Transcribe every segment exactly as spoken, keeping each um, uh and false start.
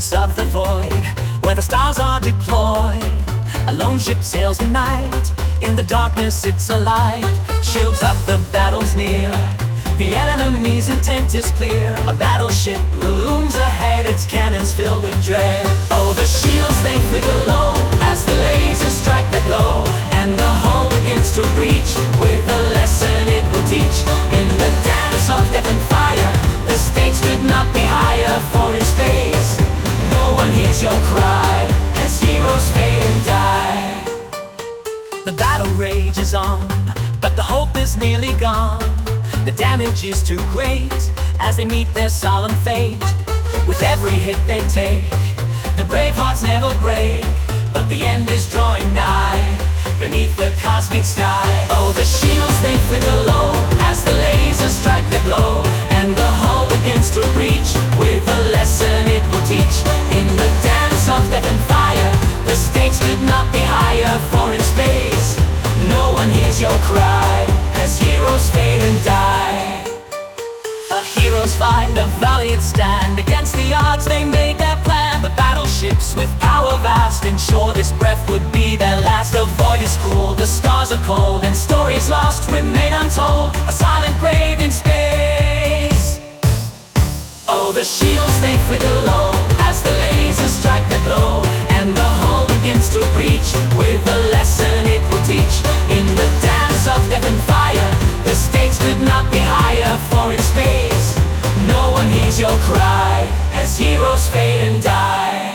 depths of the void, where the stars are deployed. A lone ship sails the night, in the darkness it's a light. Shields up, the battle's near, the enemy's intent is clear. A battleship looms ahead, its cannons filled with dread. Oh, the shields they flicker low, as the lasers strike the glow, and the hull begins to reach, with a lesson it will teach. In the dance of death and fire, the stakes could not be higher, for in space no one hears your cry, as heroes fade and die. The battle rages on, but the hope is nearly gone. The damage is too great, as they meet their solemn fate. With every hit they take, the brave hearts never break, but the end is drawing nigh, beneath the cosmic sky. Oh, the shields they flicker low, as the lasers strike the glow, and the hull begins to reach, with a lesson it will teach. In the dance of death and fire, the stakes could not be higher, for in space no one hears your cry, as heroes fade and die. A hero's fight, a valiant stand, against the odds they made their plan. The battleships with power vast ensure this breath would be their last. The void is cruel, the stars are cold, and stories lost remain untold, a silent grave in space. Oh, the shields they flicker low, as the lasers strike the glow, and the hull begins to breach, with a lesson it will teach. In the dance of death and fire, the stakes could not be higher, for in space no one hears your cry, as heroes fade and die.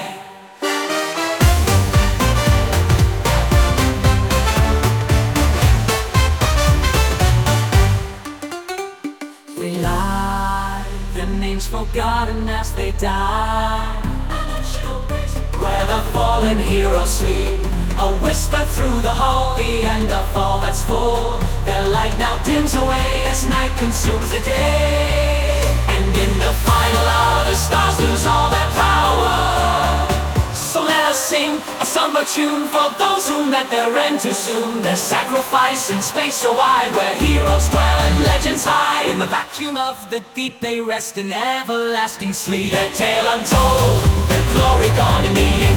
We lie, their names forgotten as they die, where the fallen heroes sleep, a whisper through the hull, the end of all that's full. Their light now dims away as night consumes the day, and in the final hour the stars lose all their power. So let us sing a somber tune for those who met their end too soon. Their sacrifice in space so wide, where heroes dwell and legends hide. In the vacuum of the deep they rest in everlasting sleep, their tale untold, their glory gone in the